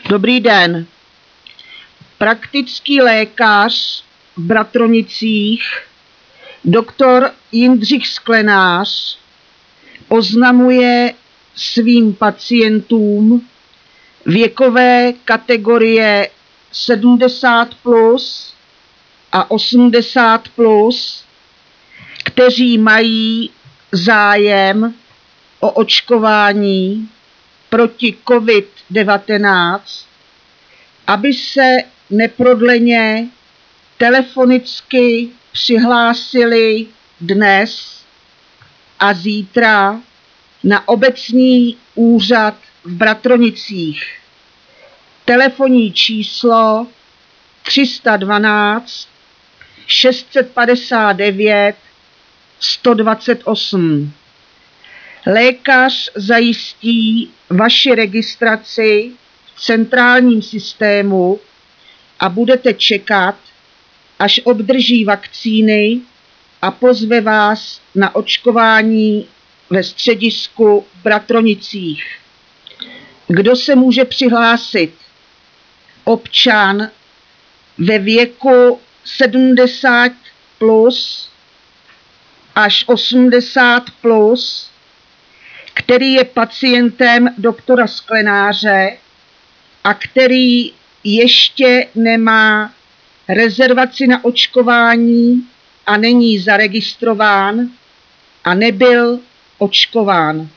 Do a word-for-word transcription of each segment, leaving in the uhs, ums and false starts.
Dobrý den. Praktický lékař v Bratronicích, doktor Jindřich Sklenář, oznamuje svým pacientům věkové kategorie sedmdesát plus a osmdesát plus, kteří mají zájem o očkování proti covid devatenáct, aby se neprodleně telefonicky přihlásili dnes a zítra na obecní úřad v Bratronicích. Telefonní číslo tři sta dvanáct šest set padesát devět sto dvacet osm. Lékař zajistí vaši registraci v centrálním systému a budete čekat, až obdrží vakcíny a pozve vás na očkování ve středisku v Bratronicích. Kdo se může přihlásit? Občan ve věku sedmdesát plus až osmdesát plus, který je pacientem doktora Sklenáře a který ještě nemá rezervaci na očkování a není zaregistrován a nebyl očkován.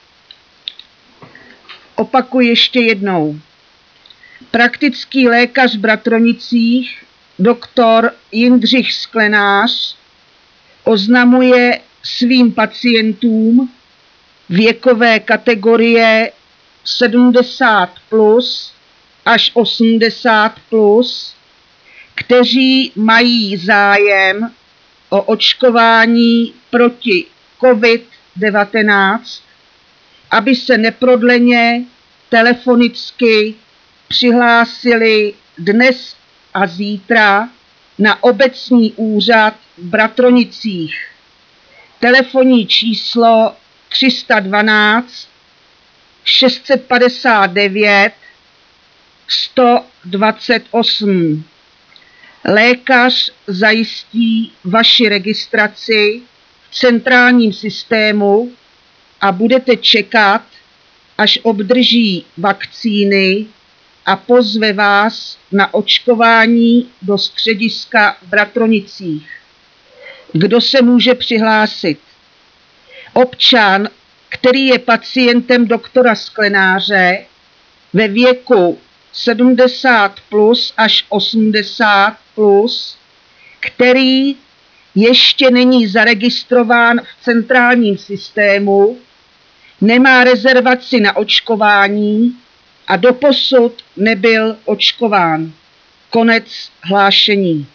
Opakuji ještě jednou. Praktický lékař v Bratronicích, doktor Jindřich Sklenář, oznamuje svým pacientům věkové kategorie sedmdesát plus až osmdesát plus, kteří mají zájem o očkování proti covid devatenáct, aby se neprodleně telefonicky přihlásili dnes a zítra na obecní úřad v Bratronicích. Telefonní číslo tři sta dvanáct šest set padesát devět sto dvacet osm. Lékař zajistí vaši registraci v centrálním systému a budete čekat, až obdrží vakcíny a pozve vás na očkování do střediska v Bratronicích. Kdo se může přihlásit? Občan, který je pacientem doktora Sklenáře ve věku sedmdesát plus až osmdesát plus, který ještě není zaregistrován v centrálním systému, nemá rezervaci na očkování a doposud nebyl očkován. Konec hlášení.